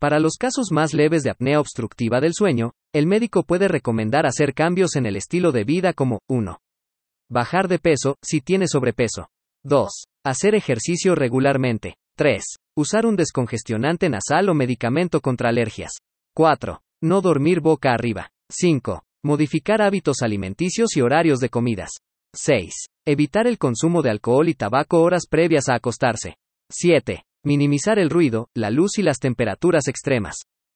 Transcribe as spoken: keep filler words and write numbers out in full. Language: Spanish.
Para los casos más leves de apnea obstructiva del sueño, el médico puede recomendar hacer cambios en el estilo de vida como uno. Bajar de peso, si tiene sobrepeso. dos. Hacer ejercicio regularmente. tres. Usar un descongestionante nasal o medicamento contra alergias. cuatro. No dormir boca arriba. cinco. Modificar hábitos alimenticios y horarios de comidas. seis. Evitar el consumo de alcohol y tabaco horas previas a acostarse. siete. Minimizar el ruido, la luz y las temperaturas extremas.